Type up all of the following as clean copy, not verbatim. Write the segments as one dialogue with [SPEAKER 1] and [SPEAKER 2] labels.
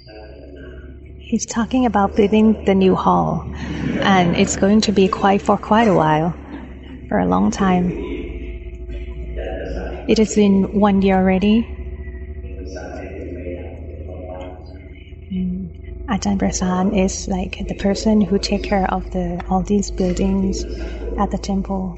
[SPEAKER 1] He's talking about building the new hall, and it's going to be for quite a while, for a long time. It has been 1 year already. Ajahn Prasan is like the person who take care of all these buildings at the temple.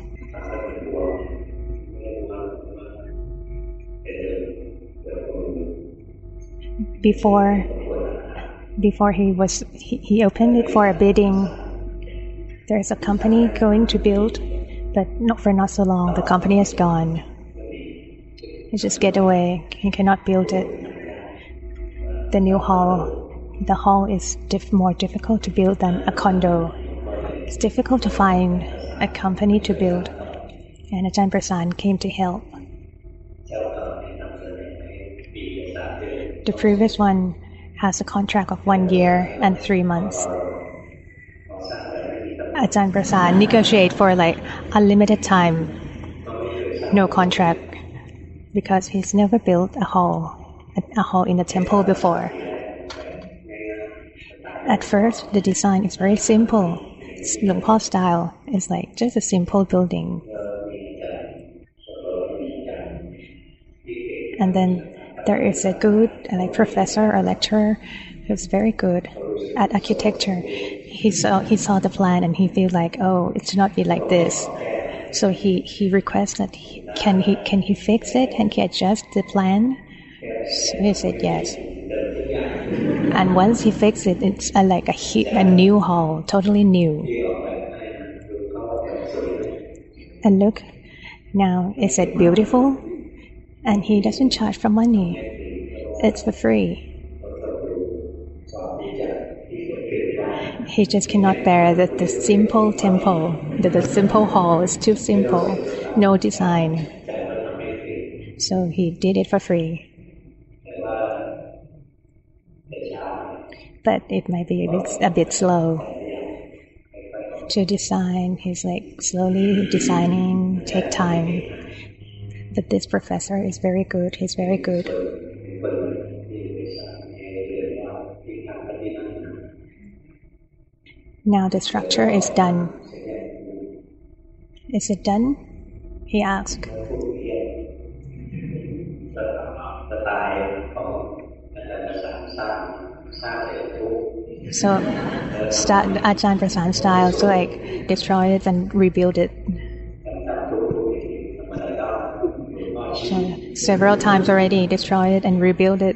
[SPEAKER 1] Before he opened it for a bidding. There's a company going to build, but not so long. The company is gone. He just get away. He cannot build it. The new hall. The hall is more difficult to build than a condo. It's difficult to find a company to build, and Ajahn Prasan came to help. The previous one has a contract of 1 year and 3 months. Ajahn Prasan negotiate for like unlimited time, no contract, because he's never built a hall in the temple before. At first, the design is very simple. It's Luang Por style. It's like just a simple building. And then there is a good professor or lecturer who's very good at architecture. He saw the plan and he feels like, oh, it should not be like this. So he requests that can he fix it? Can he adjust the plan? So he said yes. And once he fixed it, it's like a new hall, totally new. And look, now is it beautiful? And he doesn't charge for money. It's for free. He just cannot bear that the simple temple, that the simple hall is too simple, no design. So he did it for free. But it might be a bit slow to design. He's like slowly designing, take time. But this professor is very good. He's very good. Now the structure is done. Is it done? He asked. So, Ajahn Prasan style, so like destroy it and rebuild it. So, several times already destroyed it and rebuild it.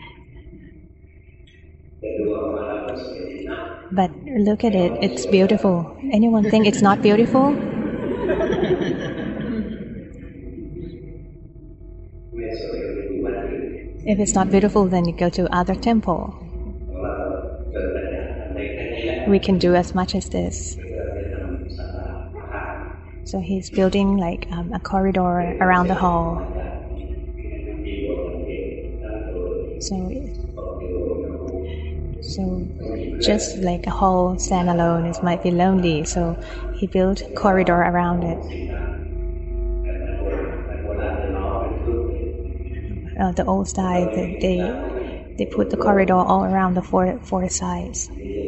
[SPEAKER 1] But look at it, it's beautiful. Anyone think it's not beautiful? If it's not beautiful, then you go to other temple. We can do as much as this. So he's building like a corridor around the hall. So just like a hall stand alone, it might be lonely. So he built a corridor around it. The old style, they put the corridor all around the four sides.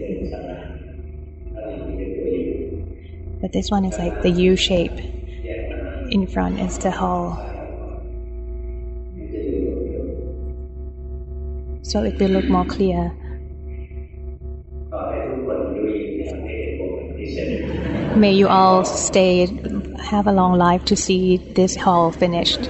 [SPEAKER 1] But this one is like the U shape. In front is the hall. So it will look more clear. May you all have a long life to see this hall finished.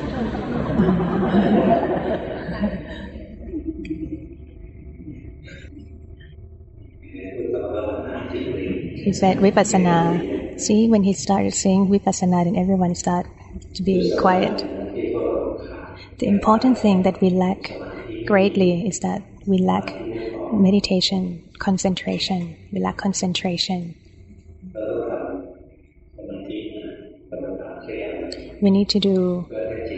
[SPEAKER 1] He said Vipassana. See, when he started saying Vipassana, then everyone started to be quiet. The important thing that we lack greatly is that we lack meditation, concentration. We lack concentration. We need to do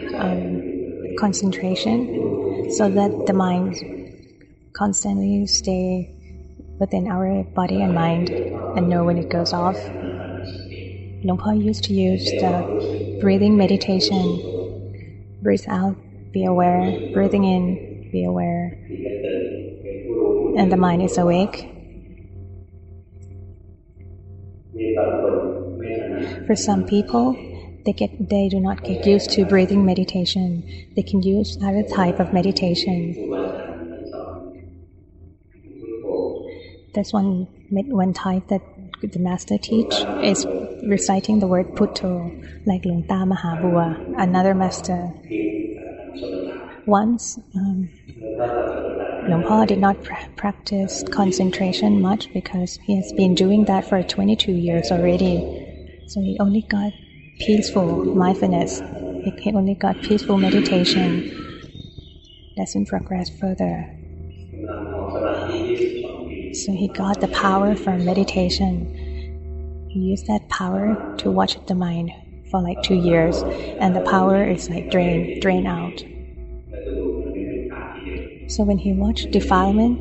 [SPEAKER 1] concentration so that the mind constantly stay within our body and mind and know when it goes off. Luang Por used to use the breathing meditation. Breathe out, be aware. Breathing in, be aware. and the mind is awake. For some people, they do not get used to breathing meditation. They can use other type of meditation. There's one type that the master teach is reciting the word Putto, like Lung Ta Mahabua, another master. Once, Luang Por did not practice concentration much because he has been doing that for 22 years already. So he only got peaceful mindfulness. He only got peaceful meditation. Doesn't progress further. So he got the power from meditation. He used that power to watch the mind for like 2 years, and the power is like drain out. So when he watched defilement,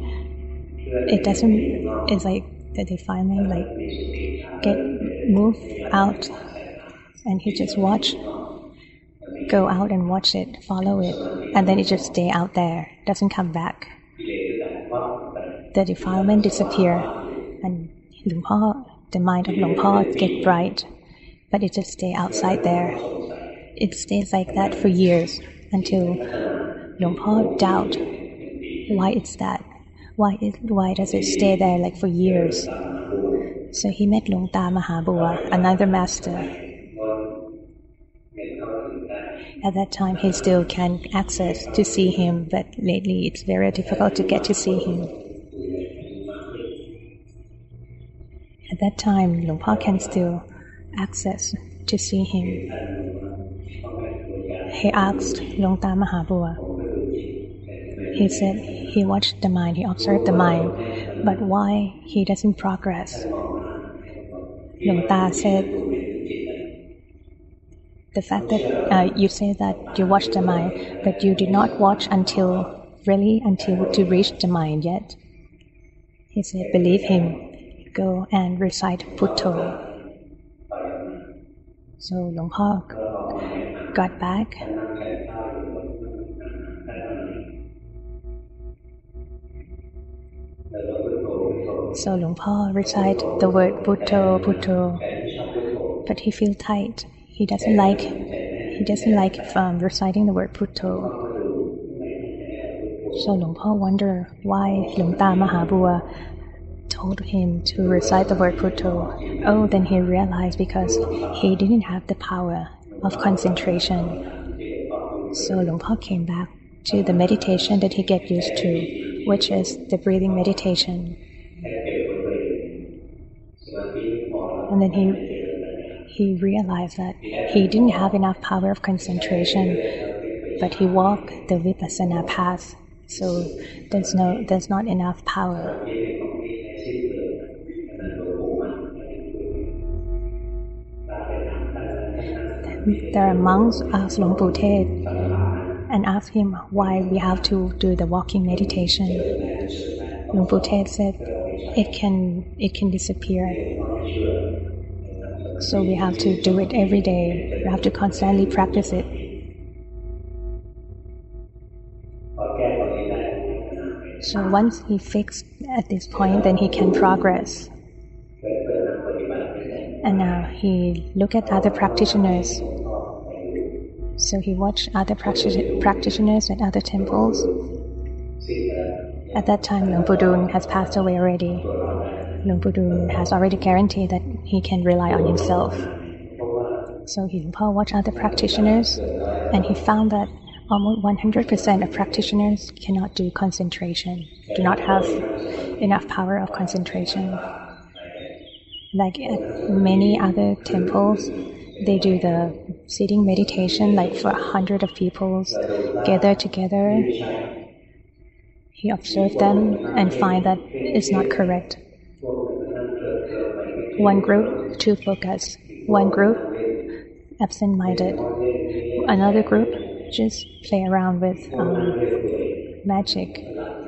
[SPEAKER 1] it's like the defilement get move out, and he just go out and watch it, follow it, and then it just stay out there, doesn't come back. The defilement disappear, and the mind of Luang Por get bright, but it just stay outside there. It stays like that for years until Luang Por doubt why it's that. Why does it stay there like for years? So he met Lung Ta Mahabua, another master. At that time, he still can access to see him, but lately it's very difficult to get to see him. At that time, Luang Por can still access to see him. He asked Lung Ta Mahabua. He said he watched the mind, he observed the mind, but why he doesn't progress? Lung Ta said, the fact that you say that you watch the mind, but you did not watch until to reach the mind yet. He said, believe him, go and recite Putto. So Luang Por got back. So Luang Por recite the word Putto, Putto, but he feels tight. He doesn't like reciting the word Putto. So Luang Por wonder why Lung Ta Mahabua told him to recite the word Putto. Oh, then he realized because he didn't have the power of concentration. So Luang Por came back to the meditation that he get used to, which is the breathing meditation. And then he realized that he didn't have enough power of concentration, but he walked the Vipassana path, so there's not enough power. There are monks asked Luang Pu Tet and asked him why we have to do the walking meditation. Luang Pu Tet said it can disappear. So we have to do it every day. We have to constantly practice it. So once he fixed at this point, then he can progress. And now he look at other practitioners. So he watched other practitioners at other temples. At that time, Luang Pu Dun has passed away already. Luang Pu Dun has already guaranteed that he can rely on himself. So Luang Por watched other practitioners, and he found that almost 100% of practitioners cannot do concentration, do not have enough power of concentration. Like at many other temples, they do the sitting meditation, like for 100 of people gathered together. He observed them and find that it's not correct. One group, too focused. One group, absent-minded. Another group, just play around with magic.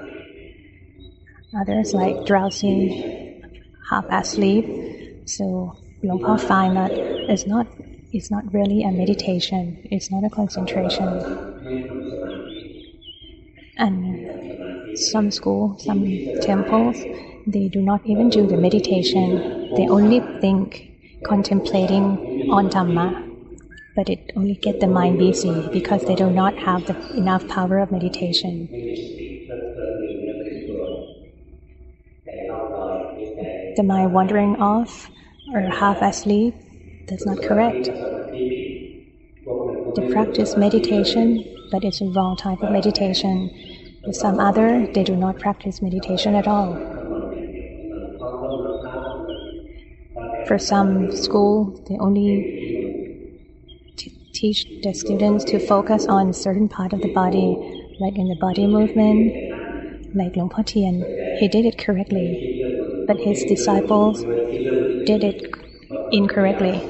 [SPEAKER 1] Others like drowsy, half asleep. So Luang Por find that it's not really a meditation. It's not a concentration. And Some schools, some temples, they do not even do the meditation. They only think, contemplating on Dhamma. But it only gets the mind busy because they do not have enough power of meditation. The mind wandering off or half asleep, that's not correct. They practice meditation, but it's a wrong type of meditation. With some other, they do not practice meditation at all. For some school, they only teach the students to focus on a certain part of the body, like in the body movement, like Luang Por Tien. He did it correctly, but his disciples did it incorrectly.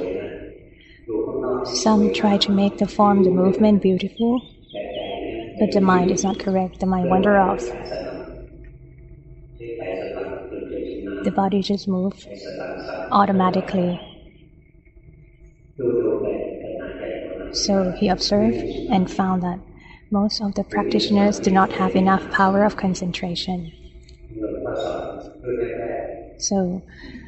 [SPEAKER 1] Some try to make the form, the movement beautiful, but the mind is not correct. The mind wander off. The body just moves automatically. So he observed and found that most of the practitioners do not have enough power of concentration. So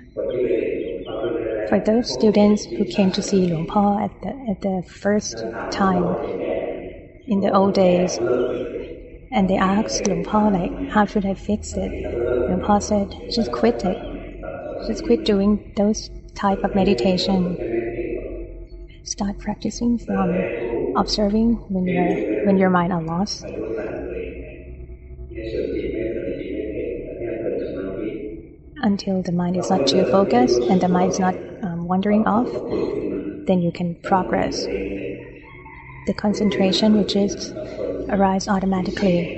[SPEAKER 1] for those students who came to see Luang Por at the first time in the old days, and they asked Luang Por, like, how should I fix it? Luang Por said, just quit it. Just quit doing those type of meditation. Start practicing from observing when your mind are lost. Until the mind is not too focused and the mind is not wandering off, then you can progress. The concentration which is arise automatically,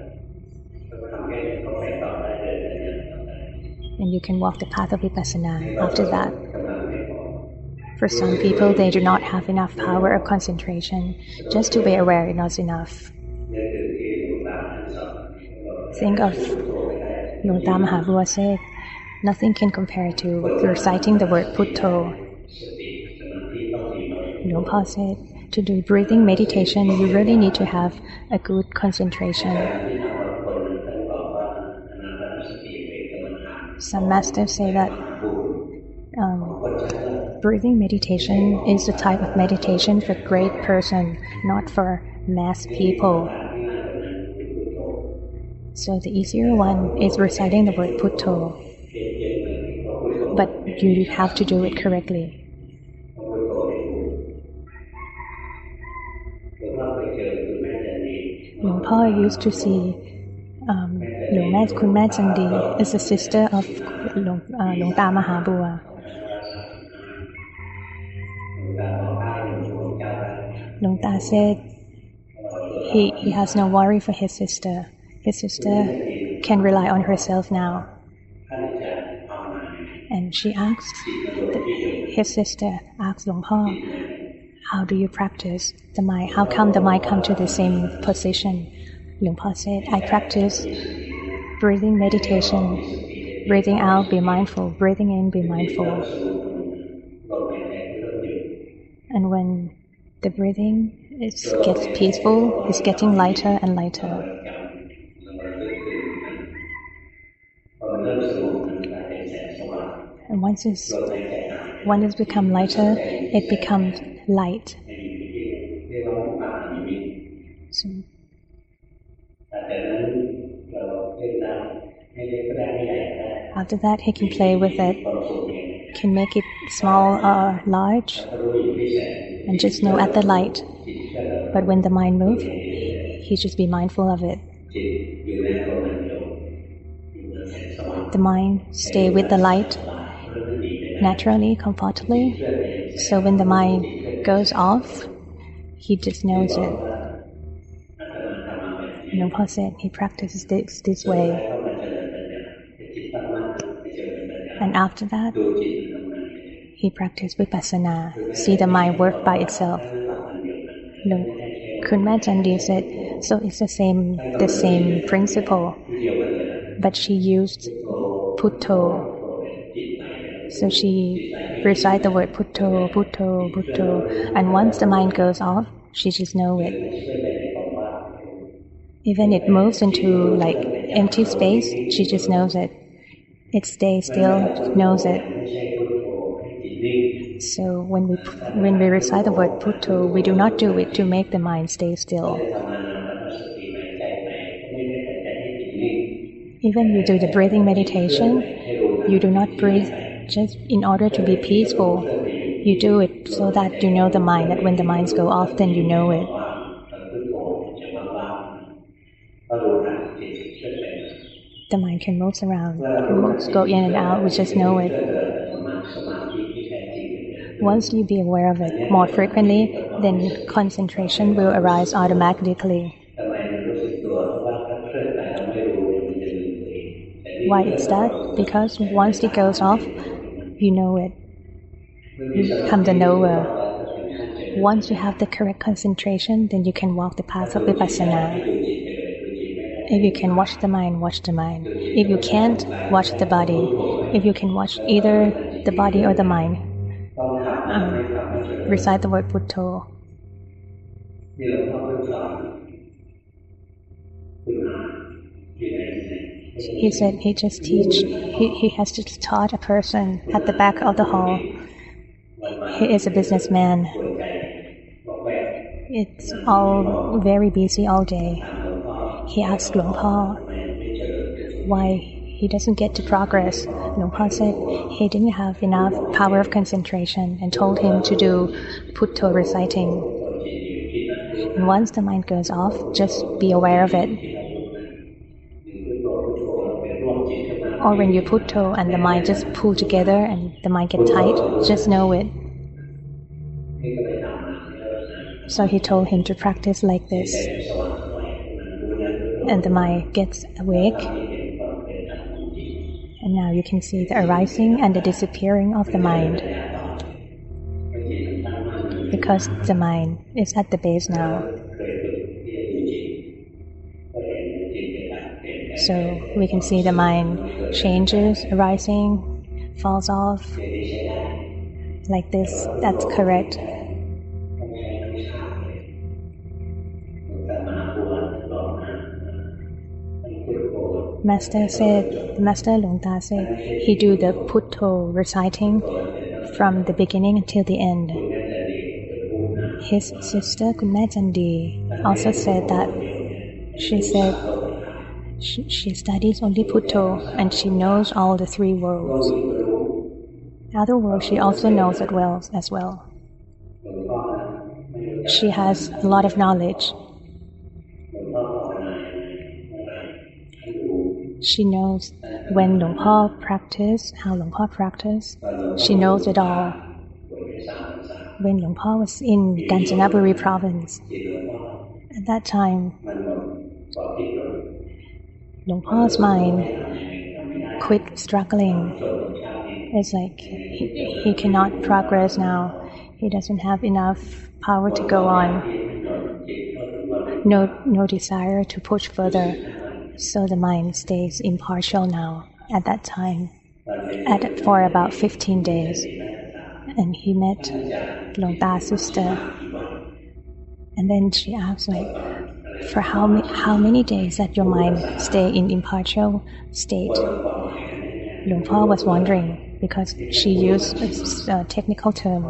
[SPEAKER 1] and you can walk the path of vipassana after that. For some people, they do not have enough power of concentration. Just to be aware is not enough. Think of Luang Ta Mahabua said, nothing can compare to reciting the word Putto. Luang Por said, to do breathing meditation, you really need to have a good concentration. Some masters say that breathing meditation is a type of meditation for great person, not for mass people. So the easier one is reciting the word Putto, but you have to do it correctly. Luang Por used to see Kun Mae Chandi is a sister of Luang Ta Mahabua. Luang Ta said he has no worry for his sister. His sister can rely on herself now. And she asked, his sister asked Luang Por, how do you practice the mind? How come the mind come to the same position? Luang Por said, I practice breathing meditation. Breathing out, be mindful. Breathing in, be mindful. And when the breathing gets peaceful, it's getting lighter and lighter. And once it's become lighter, it becomes light. So, after that, he can play with it, can make it small or large, and just know at the light. But when the mind moves, he just be mindful of it. The mind stay with the light naturally, comfortably. So when the mind goes off, he just knows it. Luang Por said he practices this way. And after that, he practiced vipassana, see the mind work by itself. Kun Mae Chandi said, so it's the same principle, but she used Putto. So she recite the word Putto, Putto, Putto, and once the mind goes off, she just know it. Even it moves into like empty space, she just knows it. It stays still, knows it. So when we recite the word Putto, we do not do it to make the mind stay still. Even you do the breathing meditation, you do not breathe just in order to be peaceful. You do it so that you know the mind, that when the minds go off, then you know it. The mind can move around, go in and out, we just know it. Once you be aware of it more frequently, then concentration will arise automatically. Why is that? Because once it goes off, you know it. You become the knower. Once you have the correct concentration, then you can walk the path of vipassana. If you can watch the mind, watch the mind. If you can't, watch the body. If you can watch either the body or the mind, recite the word Putto. He said he has just taught a person at the back of the hall. He is a businessman. It's all very busy all day. He asked Luang Por why he doesn't get to progress. Luang Por said he didn't have enough power of concentration and told him to do Putto reciting. And once the mind goes off, just be aware of it. Or when you Putto and the mind just pull together and the mind get tight, just know it. So he told him to practice like this. And the mind gets awake. And now you can see the arising and the disappearing of the mind. Because the mind is at the base now. So we can see the mind changes, arising, falls off. Like this, that's correct. Master Luang Ta said he do the Putto reciting from the beginning until the end. His sister Kunmé Chandi also said that she said she studies only Putto and she knows all the three worlds. Other worlds she also knows as well. She has a lot of knowledge. She knows when Luang Por practice, how Luang Por practice. She knows it all. When Luang Por was in Kanchanaburi province, at that time, Luang Por's mind quit struggling. It's like he cannot progress now. He doesn't have enough power to go on. No desire to push further. So the mind stays impartial now at that time, for about 15 days. And he met Luang Ta's sister. And then she asked, for how many days that your mind stay in impartial state? Luang Por was wondering because she used a technical term,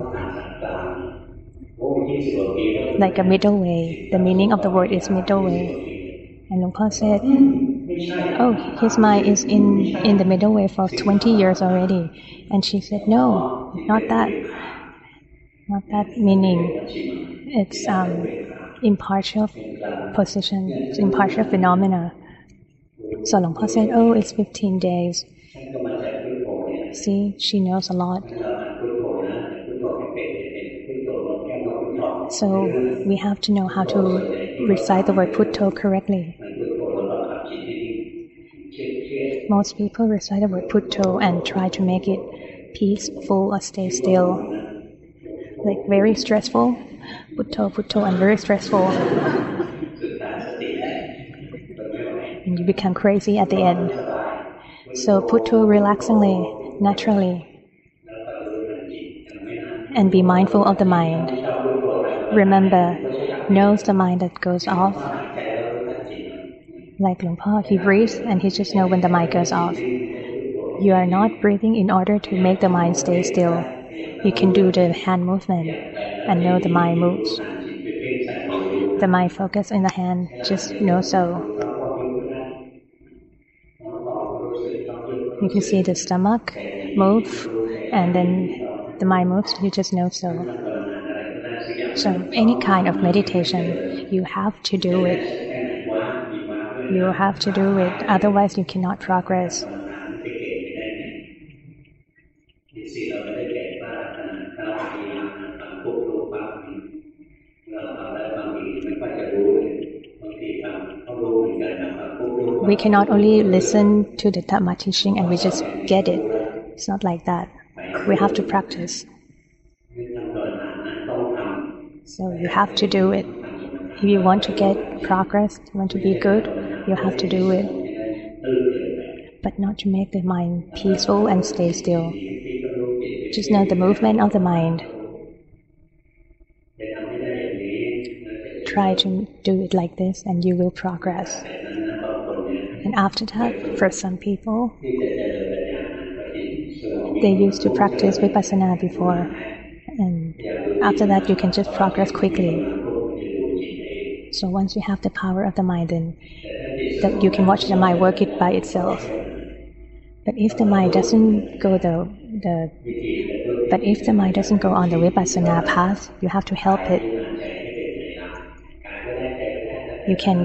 [SPEAKER 1] like a middle way. The meaning of the word is middle way. And Luang Por said, oh, his mind is in the middle way for 20 years already. And she said, no, not that. Not that meaning. It's impartial position, it's impartial phenomena. So Luang Por said, oh, it's 15 days. See, she knows a lot. So we have to know how to recite the word Putto correctly. Most people recite the word Putto and try to make it peaceful or stay still. Like very stressful, Putto, Putto, and very stressful. And you become crazy at the end. So Putto relaxingly, naturally. And be mindful of the mind. Remember, knows the mind that goes off. Like Luang Por, he breathes and he just knows when the mind goes off. You are not breathing in order to make the mind stay still. You can do the hand movement and know the mind moves. The mind focus in the hand, just know so. You can see the stomach move and then the mind moves, you just know so. So any kind of meditation, you have to do it. You have to do it, otherwise you cannot progress. We cannot only listen to the Dhamma teaching and we just get it. It's not like that. We have to practice. So you have to do it. If you want to get progress, you want to be good, you have to do it. But not to make the mind peaceful and stay still. Just know the movement of the mind. Try to do it like this and you will progress. And after that, for some people, they used to practice Vipassana before. And after that, you can just progress quickly. So once you have the power of the mind, then you can watch the mind work it by itself. But if the mind doesn't go on the Vipassana path, you have to help it. You can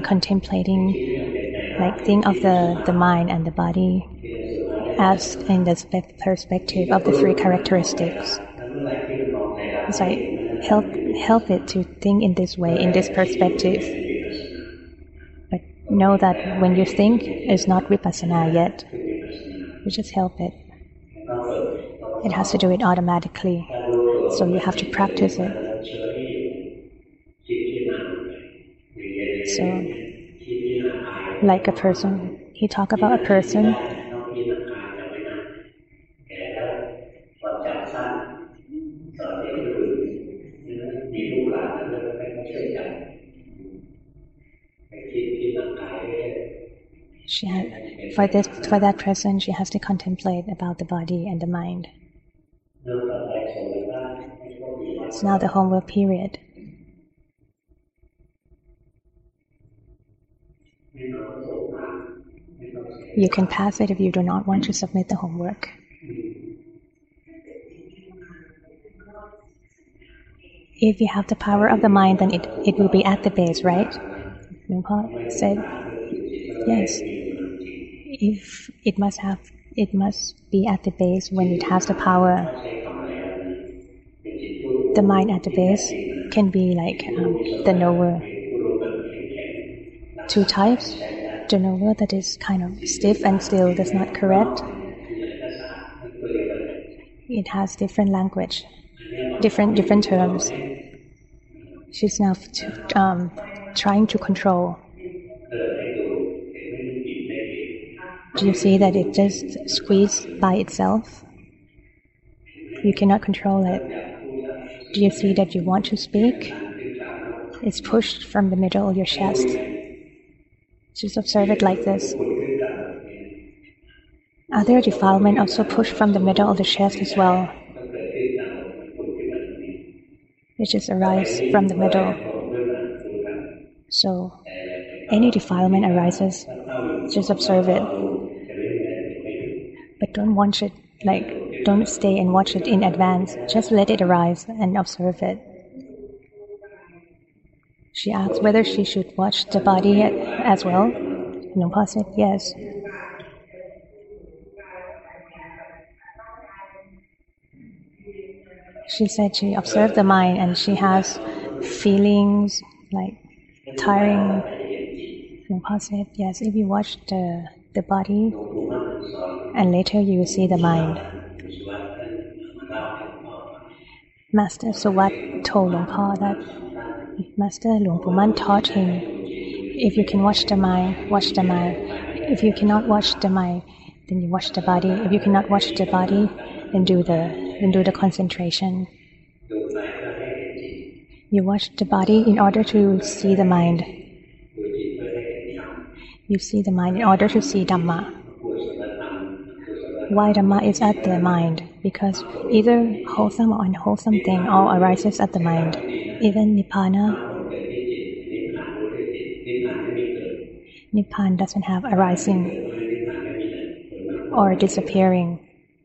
[SPEAKER 1] think of the mind and the body as in the perspective of the three characteristics. It's like help it to think in this way, in this perspective. But know that when you think, it's not Vipassana yet. You just help it. It has to do it automatically. So you have to practice it. So, like a person, he talked about a person for that person, she has to contemplate about the body and the mind. It's now the homework period. You can pass it if you do not want to submit the homework. If you have the power of the mind, then it will be at the base, right? Luang Por said, yes. If it must be at the base when it has the power. The mind at the base can be like the knower. Two types. The knower that is kind of stiff and still, that's not correct. It has different language, different terms. She's now trying to control. Do you see that it just squeezes by itself? You cannot control it. Do you see that you want to speak? It's pushed from the middle of your chest. Just observe it like this. Other defilements also push from the middle of the chest as well. It just arises from the middle. So, any defilement arises, just observe it. But don't watch it, don't stay and watch it in advance. Just let it arise and observe it. She asked whether she should watch the body as well. Luang Por said yes. She said she observed the mind and she has feelings like tiring. Luang Por said yes, if you watch the body and later you will see the mind. Master Suwat told Luang Por that Master Luang Pu Man taught him, if you can watch the mind, watch the mind. If you cannot watch the mind, then you watch the body. If you cannot watch the body, then do the concentration. You watch the body in order to see the mind. You see the mind in order to see Dhamma. Why Dhamma is at the mind? Because either wholesome or unwholesome thing all arises at the mind. Even Nibbana. Nibbana doesn't have arising or disappearing.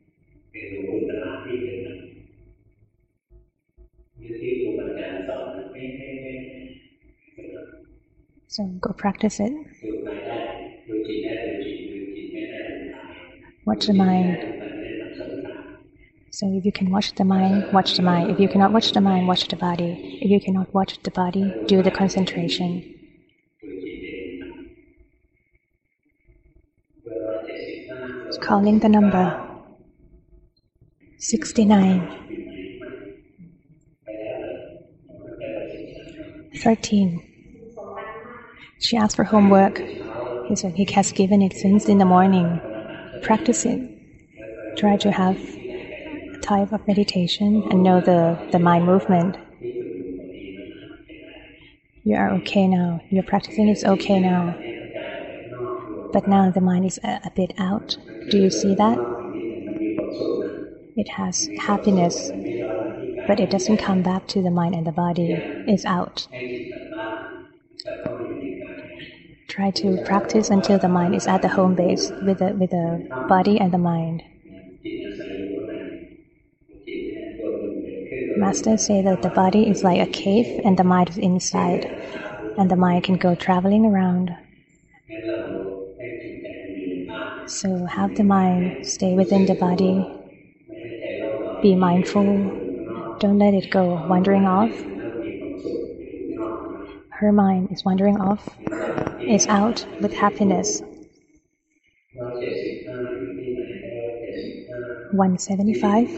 [SPEAKER 1] So go practice it. Watch the mind. So if you can watch the mind, watch the mind. If you cannot watch the mind, watch the body. If you cannot watch the body, do the concentration. It's calling the number 69. 13. She asked for homework. He said he has given it since in the morning. Practice it. Try to have a type of meditation and know the mind movement. You are okay now. Your practicing is okay now. But now the mind is a bit out. Do you see that? It has happiness, but it doesn't come back to the mind and the body. It's out. Try to practice until the mind is at the home base with the body and the mind. Masters say that the body is like a cave and the mind is inside, and the mind can go traveling around. So have the mind stay within the body. Be mindful. Don't let it go wandering off. Her mind is wandering off. It's out with happiness. 175.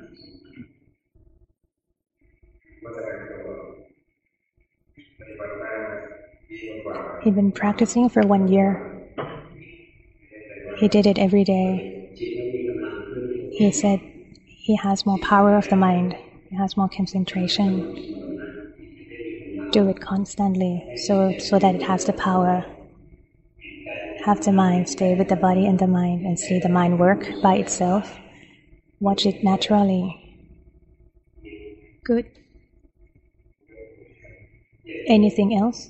[SPEAKER 1] He'd been practicing for 1 year. He did it every day. He said he has more power of the mind. He has more concentration. Do it constantly so that it has the power. Have the mind stay with the body and the mind and see the mind work by itself. Watch it naturally. Good. Anything else?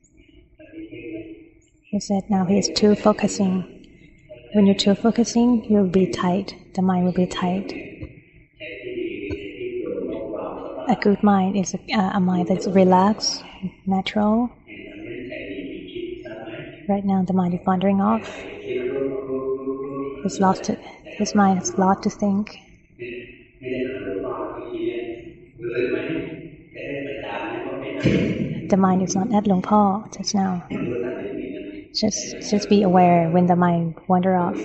[SPEAKER 1] He said now he is too focusing. When you're too focusing, you'll be tight. The mind will be tight. A good mind is a mind that's relaxed, natural. Right now the mind is wandering off. His mind has a lot to think. The mind is not at Luang Por just now. Just be aware when the mind wander off.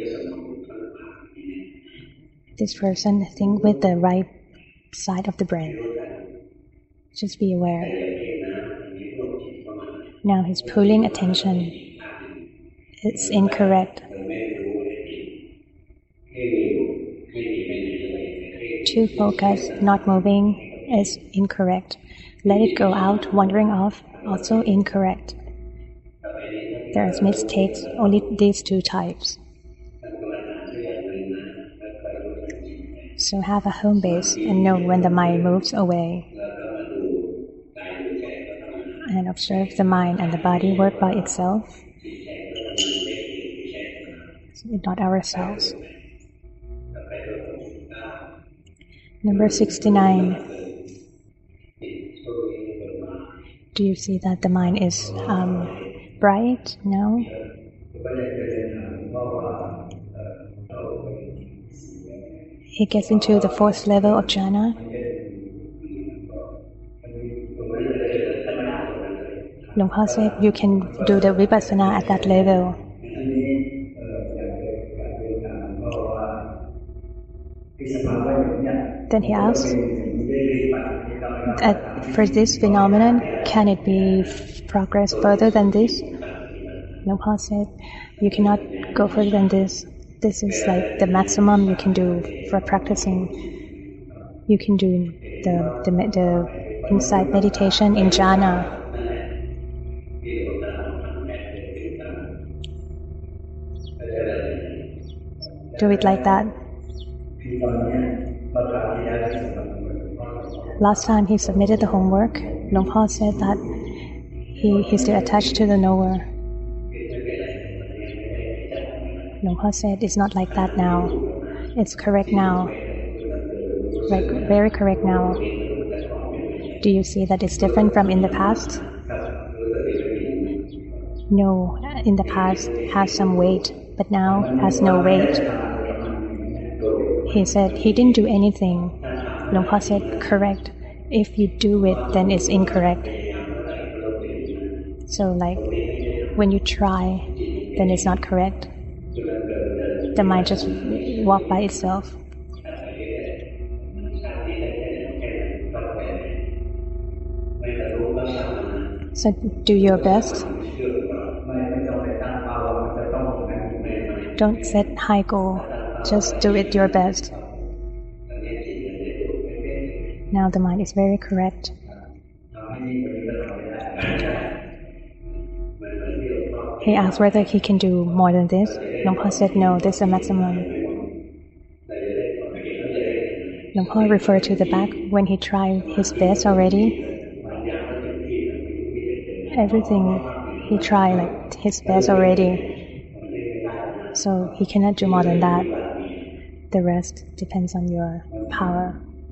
[SPEAKER 1] This person think with the right side of the brain. Just be aware. Now he's pulling attention. It's incorrect. Too focused, not moving is incorrect. Let it go out, wandering off, also incorrect. There are mistakes, only these two types. So have a home base and know when the mind moves away. And observe the mind and the body work by itself. Not ourselves. Number 69. Do you see that the mind is bright? No? He gets into the 4th level of jhana. Luang Por said you can do the vipassana at that level. Then he asked, for this phenomenon, can it be progress further than this? Luang Por said, you cannot go further than this. This is like the maximum you can do for practicing. You can do the insight meditation in jhana. do it like that. Last time he submitted the homework, Luang Por said that he's still attached to the knower. Luang Por said it's not like that now. It's correct now. Like very correct now. Do you see that it's different from in the past? No, in the past has some weight, but now has no weight. He said he didn't do anything. Luang Por said, correct. If you do it, then it's incorrect. So like, when you try, then it's not correct. The mind just walk by itself. So do your best. Don't set high goal. Just do it your best. Now the mind is very correct. He asked whether he can do more than this. Luang Por said, no, this is the maximum. Luang Por referred to the back when he tried his best already. Everything he tried like his best already. So he cannot do more than that. The rest depends on your power.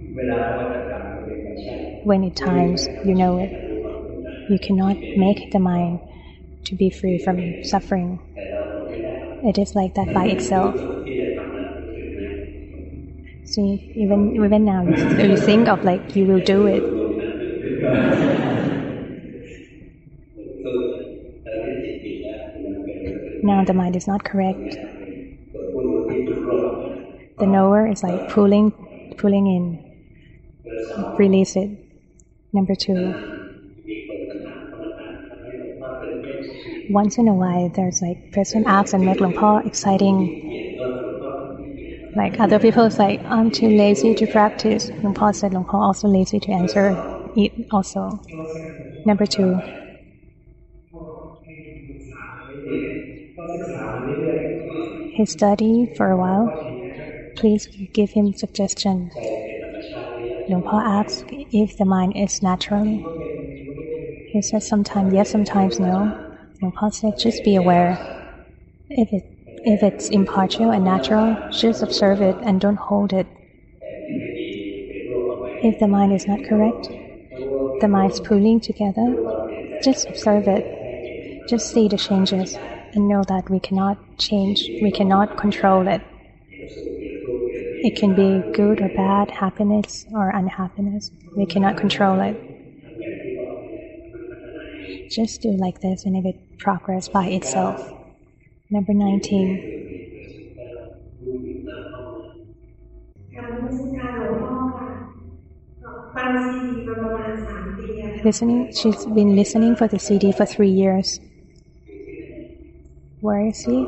[SPEAKER 1] When it times, you know it. You cannot make the mind to be free from suffering. It is like that by itself. See, even now, you think of like you will do it. Now the mind is not correct. The knower is like pulling in. Release it. Number 2. Once in a while, there's like person asks and make Luang Por exciting. Like other people say, I'm too lazy to practice. Luang Por said Luang Por also lazy to answer it also. Number 2. He studied for a while. Please give him suggestion. Luang Por asked if the mind is natural. He said sometimes yes, sometimes no. Luang Por said just be aware. If it's impartial and natural, just observe it and don't hold it. If the mind is not correct, the mind is pulling together, just observe it. Just see the changes and know that we cannot change, we cannot control it. It can be good or bad, happiness or unhappiness. We cannot control it. Just do like this and it will progress by itself. Number 19. She's been listening for the CD for 3 years. Where is he?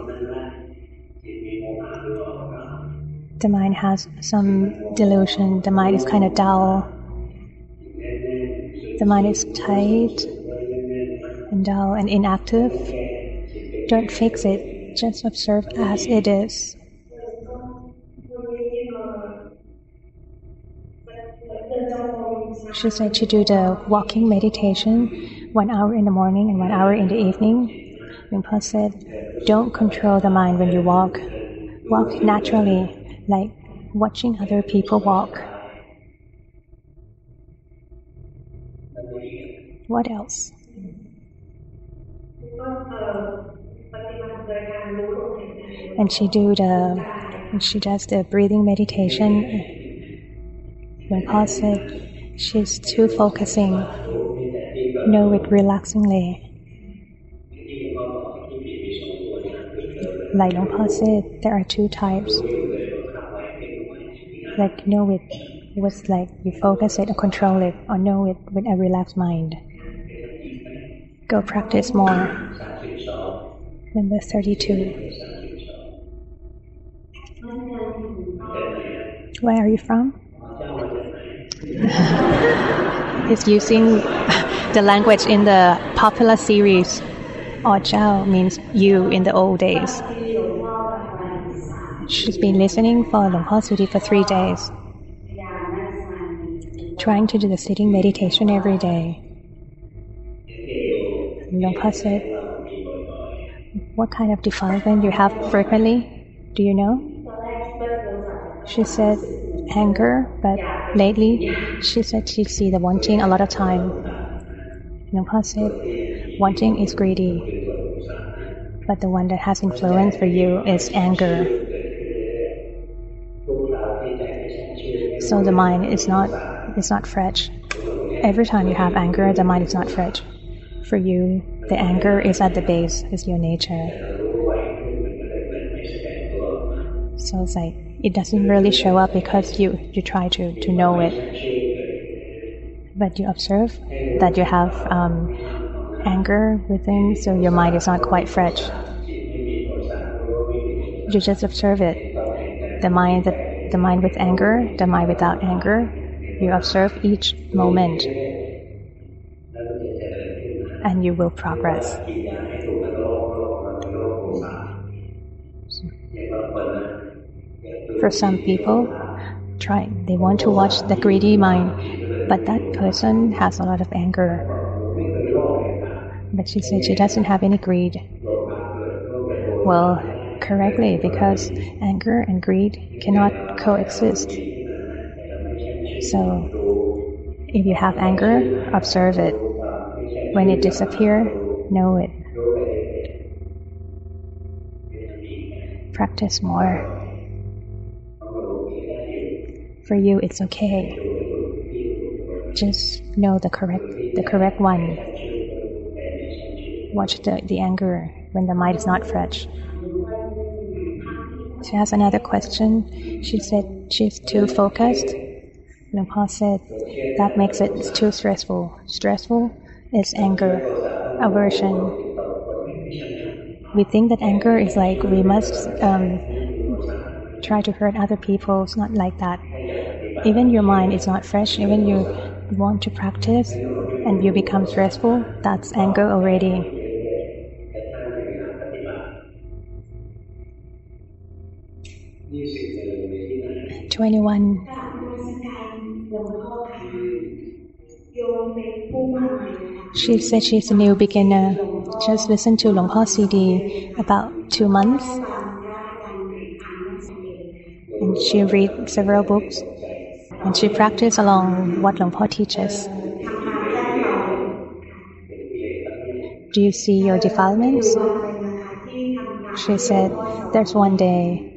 [SPEAKER 1] The mind has some delusion. The mind is kind of dull. The mind is tight and dull and inactive. Don't fix it. Just observe as it is. She said to do the walking meditation 1 hour in the morning and 1 hour in the evening. Luang Por said, don't control the mind when you walk. Walk naturally, like watching other people walk. What else? And she does the breathing meditation. Luang Por said, she's too focusing. Know it relaxingly. Like Luang Por said, there are 2 types. Like know it with like you focus it or control it, or know it with a relaxed mind. Go practice more. Number 32. Where are you from? He's using the language in the popular series. Or Chao means you in the old days. She's been listening for Luang Por Sudi for 3 days, trying to do the sitting meditation every day. Luang Por said, "What kind of defilement you have frequently? Do you know?" She said, "Anger, but lately she said she see the wanting a lot of time." Luang Por said, "Wanting is greedy, but the one that has influence for you is anger. So the mind is not fresh. Every time you have anger, the mind is not fresh. For you, the anger is at the base, is your nature. So it's like it doesn't really show up because you try to know it. But you observe that you have anger within, so your mind is not quite fresh. You just observe it. The mind with anger, the mind without anger. You observe each moment, and you will progress. For some people, they want to watch the greedy mind, but that person has a lot of anger. But she said she doesn't have any greed. Well, correctly, because anger and greed cannot coexist. So, if you have anger, observe it. When it disappears, know it. Practice more. For you, it's okay. Just know the correct one. Watch the anger when the mind is not fresh. She has another question. She said she's too focused. Luang Por said that makes it too stressful. Stressful is anger, aversion. We think that anger is like we must try to hurt other people. It's not like that. Even your mind is not fresh. Even you want to practice and you become stressful, that's anger already. She said she's a new beginner. Just listened to Luang Por CD about 2 months. And she read several books. And she practiced along what Luang Por teaches. Do you see your defilements? She said, there's one day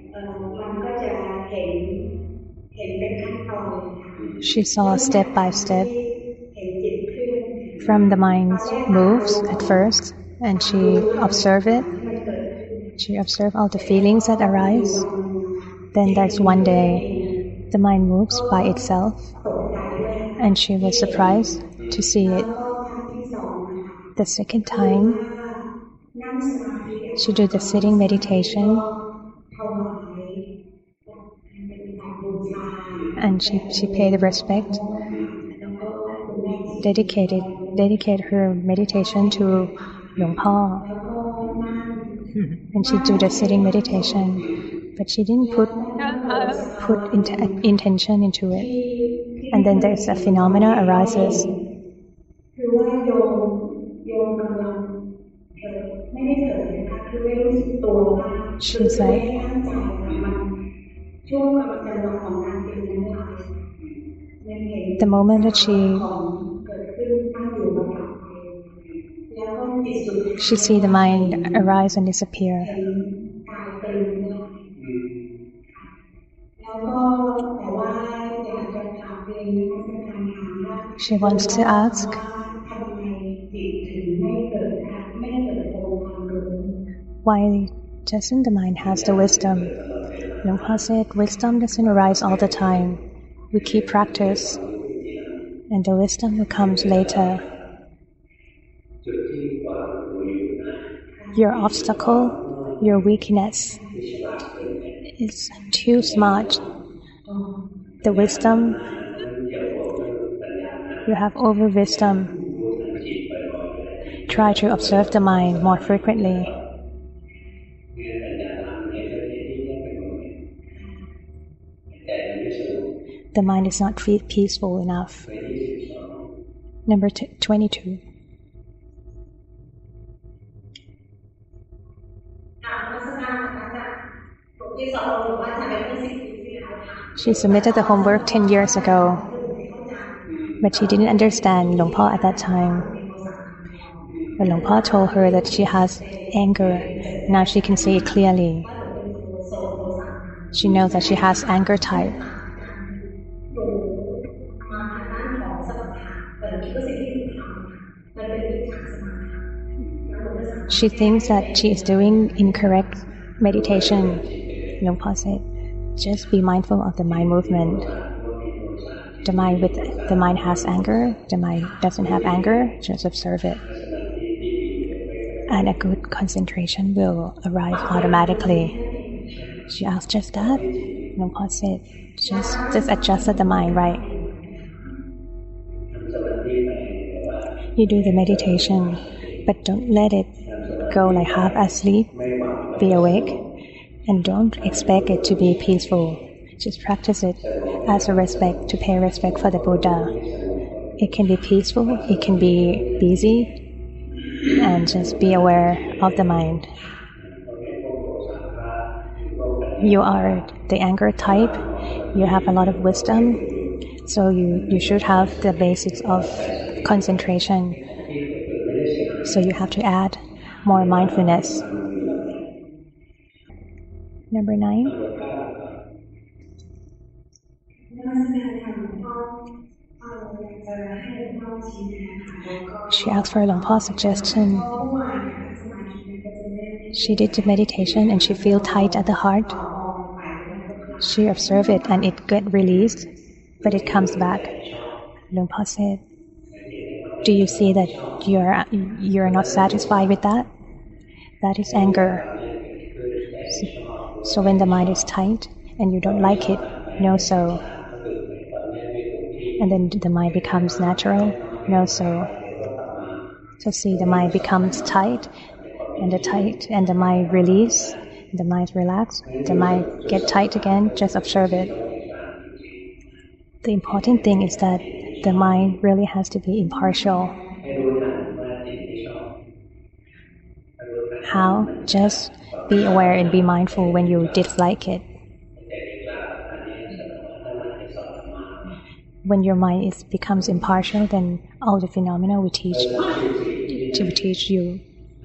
[SPEAKER 1] she saw step by step from the mind moves at first, and she observed it. She observed all the feelings that arise. Then there's one day the mind moves by itself, and she was surprised to see it. The second time, she did the sitting meditation, and she paid respect, dedicate her meditation to Luang Por, and she did the sitting meditation, but she didn't put intention into it. And then there's a phenomena arises. She's like, the moment that she see the mind arise and disappear. She wants to ask, why doesn't the mind has the wisdom? Luang Por said, wisdom doesn't arise all the time. We keep practice, and the wisdom comes later. Your obstacle, your weakness is too smart. The wisdom, you have over wisdom. Try to observe the mind more frequently. the mind is not peaceful enough. Number 22. She submitted the homework 10 years ago, but she didn't understand Luang Por at that time. When Luang Por told her that she has anger, now she can see it clearly. She knows that she has anger type. She thinks that she is doing incorrect meditation. Luang Por said, just be mindful of the mind movement. The mind has anger, the mind doesn't have anger, just observe it. And a good concentration will arrive automatically. She asked, just that? Luang Por said, just adjust the mind, right? You do the meditation, but don't let it go like half asleep. Be awake, and don't expect it to be peaceful. Just practice it as a respect, to pay respect for the Buddha. It can be peaceful, it can be busy, and just be aware of the mind. You are the anger type, you have a lot of wisdom, so you should have the basics of concentration. So you have to add more mindfulness. Number 9. She asked for Luang Por's suggestion. She did the meditation and she felt tight at the heart. She observed it and it got released, but it comes back. Luang Por said, do you see that you're not satisfied with that? That is anger. So when the mind is tight and you don't like it, know so. And then the mind becomes natural, know so. So see, the mind becomes tight, and the mind release, the mind relax, the mind get tight again, just observe it. The important thing is that the mind really has to be impartial. How? Just be aware and be mindful when you dislike it. When your mind becomes impartial, then all the phenomena will teach you.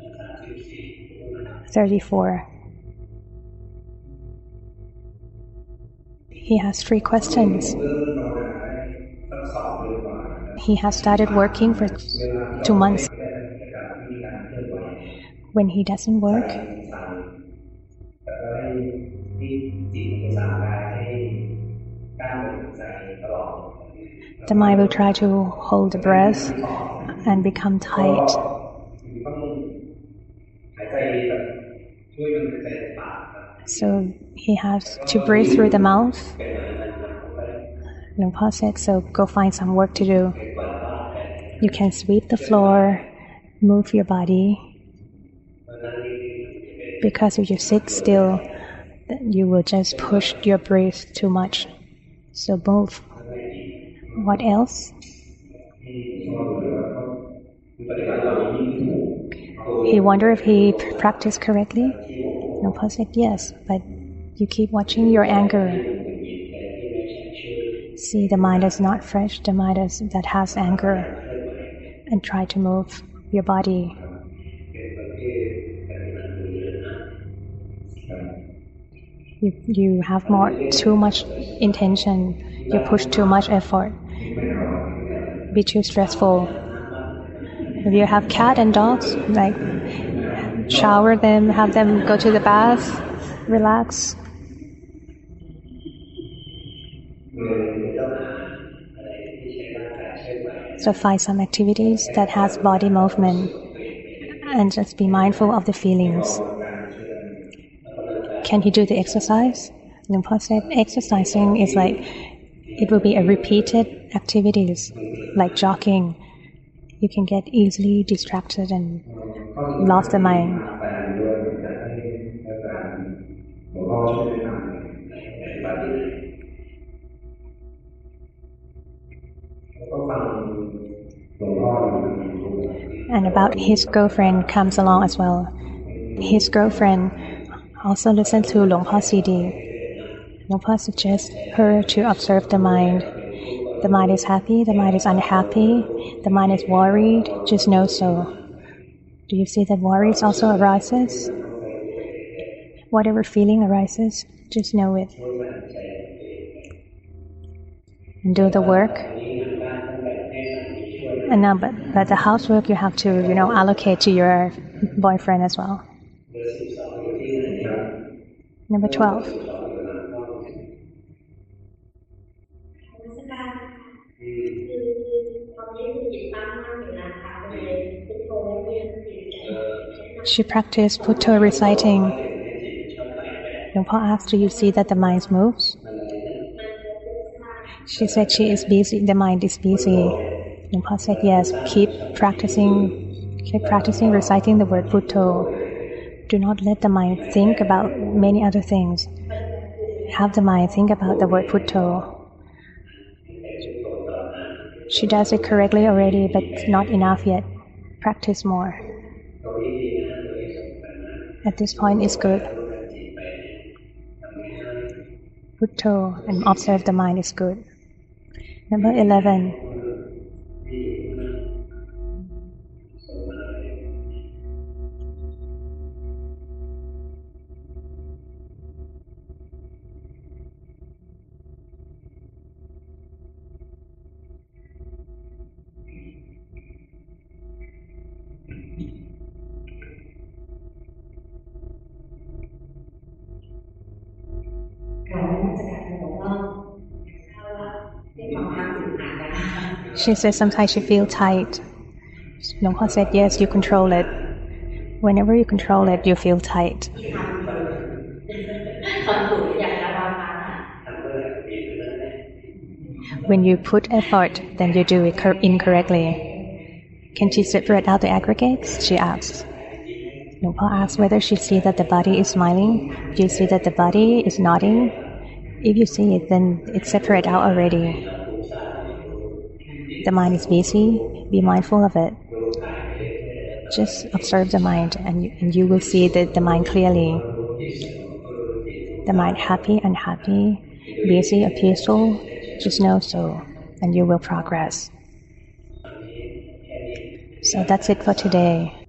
[SPEAKER 1] 34. He has 3 questions. He has started working for 2 months. When he doesn't work, the mind will try to hold the breath and become tight. So he has to breathe through the mouth. Luang Por said, so go find some work to do. You can sweep the floor, move your body. Because if you sit still, you will just push your breath too much. So move. What else? He wondered if he practiced correctly. Luang Por said, yes, but you keep watching your anger. See, the mind is not fresh, the mind that has anger. And try to move your body. You have too much intention. You push too much effort. Be too stressful. If you have cat and dogs, like shower them, have them go to the bath, relax. So find some activities that has body movement and just be mindful of the feelings. Can he do the exercise? Luang Por said, exercising is like, it will be a repeated activities, like jogging. You can get easily distracted and lost the mind. And about his girlfriend comes along as well. His girlfriend also listens to Luang Por CD. Luang Por suggests her to observe the mind. The mind is happy, the mind is unhappy, the mind is worried, just know so. Do you see that worries also arises? Whatever feeling arises, just know it. And do the work. And now, but the housework you have to, allocate to your boyfriend as well. Number 12. She practiced Putto reciting. Luang Por asked, do you see that the mind moves? She said she is busy, the mind is busy. Luang Por said, yes, keep practicing reciting the word Putto. Do not let the mind think about many other things. Have the mind think about the word Putto. She does it correctly already, but not enough yet. Practice more. At this point, it's good. Putto and observe the mind is good. Number 11. She says sometimes she feels tight. Luang Por said, yes, you control it. Whenever you control it, you feel tight. When you put effort, then you do it incorrectly. Can she separate out the aggregates? She asks. Luang Por asks whether she sees that the body is smiling. Do you see that the body is nodding? If you see it, then it's separate out already. The mind is busy. Be mindful of it. Just observe the mind, and you will see the mind clearly. The mind happy, unhappy, busy or peaceful, just know so, and you will progress. So that's it for today.